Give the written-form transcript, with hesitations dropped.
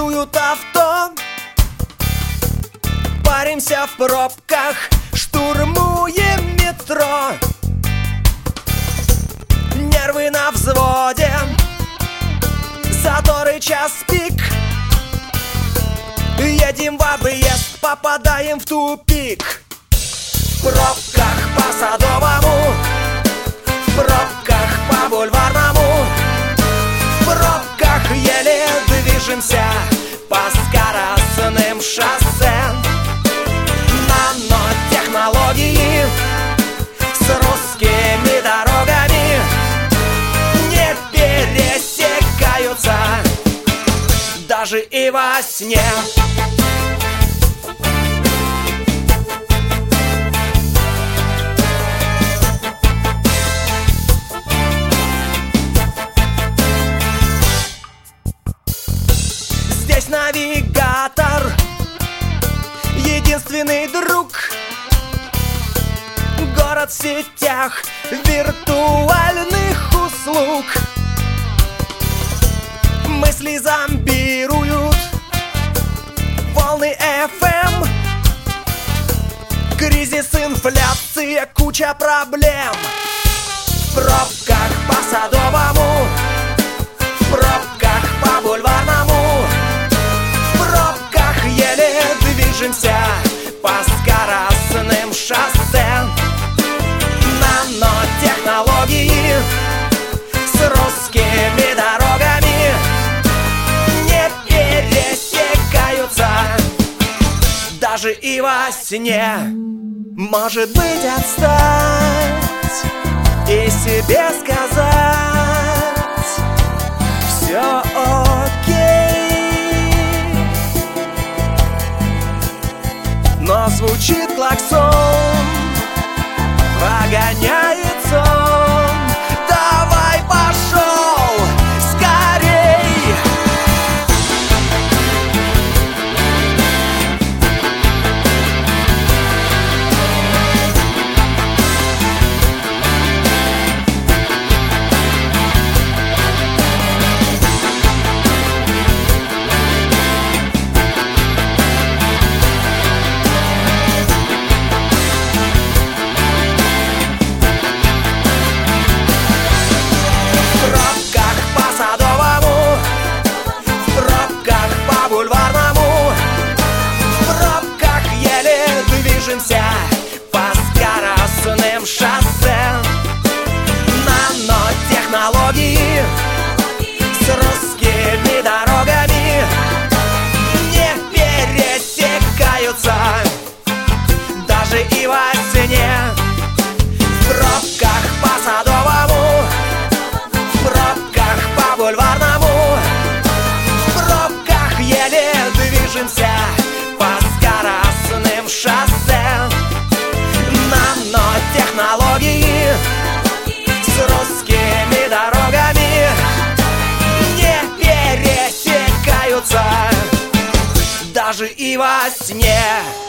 газуют авто, паримся в пробках, штурмуем метро. Нервы на взводе, заторы час пик. Едем в объезд, попадаем в тупик. В пробках по Садовому, в пробках по Бульварному, в пробках еле движемся по скоростным шоссе. Нанотехнологии с русскими дорогами не пересекаются даже и во сне. Здесь навигатор, единственный друг. Город в сетях виртуальных услуг. Мысли зомбируют волны FM. Кризис, инфляция, куча проблем. В пробках по Садовому, в пробках по Бульварному, в пробках еле движемся по скоростным шоссе. Нанотехнологии с русскими дорогами не пересекаются даже и во сне. Может быть, отстать и себе сказать: все окей. Но звучит клаксон, прогоняет сон. Давай, пошел скорей. По скоростным шоссе. Нанотехнологии с русскими дорогами не пересекаются даже и во сне. В пробках по Садовому, в пробках по Бульварному, в пробках еле движемся по скоростным шоссе. Нанотехнологии с русскими дорогами не пересекаются даже и во сне.